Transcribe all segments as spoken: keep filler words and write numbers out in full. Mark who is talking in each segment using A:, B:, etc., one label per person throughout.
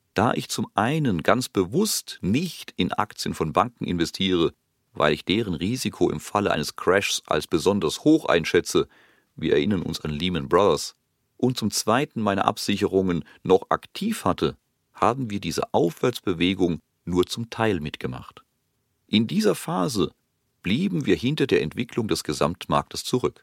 A: Da ich zum einen ganz bewusst nicht in Aktien von Banken investiere, weil ich deren Risiko im Falle eines Crashs als besonders hoch einschätze, wir erinnern uns an Lehman Brothers, und zum zweiten meine Absicherungen noch aktiv hatte, haben wir diese Aufwärtsbewegung nur zum Teil mitgemacht. In dieser Phase blieben wir hinter der Entwicklung des Gesamtmarktes zurück.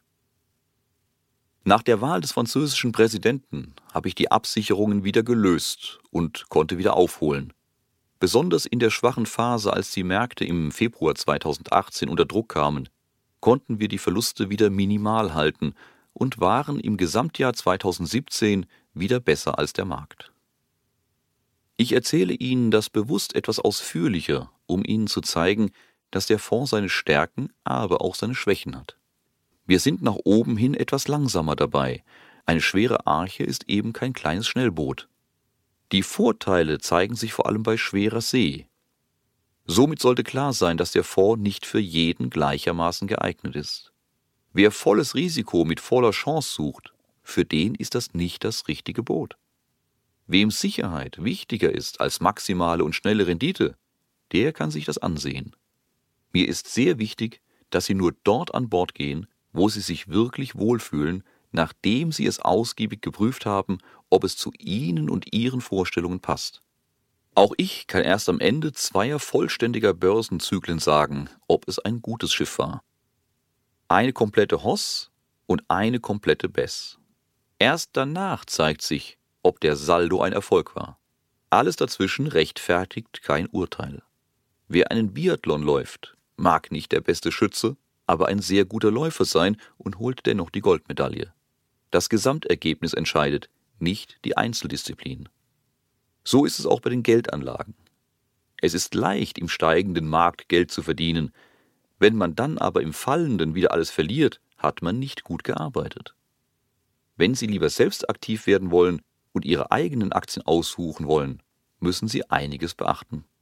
A: Nach der Wahl des französischen Präsidenten habe ich die Absicherungen wieder gelöst und konnte wieder aufholen. Besonders in der schwachen Phase, als die Märkte im Februar zweitausendachtzehn unter Druck kamen, konnten wir die Verluste wieder minimal halten und waren im Gesamtjahr zweitausendsiebzehn wieder besser als der Markt. Ich erzähle Ihnen das bewusst etwas ausführlicher, um Ihnen zu zeigen, dass der Fonds seine Stärken, aber auch seine Schwächen hat. Wir sind nach oben hin etwas langsamer dabei. Eine schwere Arche ist eben kein kleines Schnellboot. Die Vorteile zeigen sich vor allem bei schwerer See. Somit sollte klar sein, dass der Fonds nicht für jeden gleichermaßen geeignet ist. Wer volles Risiko mit voller Chance sucht, für den ist das nicht das richtige Boot. Wem Sicherheit wichtiger ist als maximale und schnelle Rendite, der kann sich das ansehen. Mir ist sehr wichtig, dass Sie nur dort an Bord gehen, wo Sie sich wirklich wohlfühlen, nachdem Sie es ausgiebig geprüft haben, ob es zu Ihnen und Ihren Vorstellungen passt. Auch ich kann erst am Ende zweier vollständiger Börsenzyklen sagen, ob es ein gutes Schiff war. Eine komplette Hoss und eine komplette Bess. Erst danach zeigt sich, ob der Saldo ein Erfolg war. Alles dazwischen rechtfertigt kein Urteil. Wer einen Biathlon läuft, mag nicht der beste Schütze, aber ein sehr guter Läufer sein und holt dennoch die Goldmedaille. Das Gesamtergebnis entscheidet, nicht die Einzeldisziplin. So ist es auch bei den Geldanlagen. Es ist leicht, im steigenden Markt Geld zu verdienen. Wenn man dann aber im Fallenden wieder alles verliert, hat man nicht gut gearbeitet. Wenn Sie lieber selbst aktiv werden wollen und Ihre eigenen Aktien aussuchen wollen, müssen Sie einiges beachten.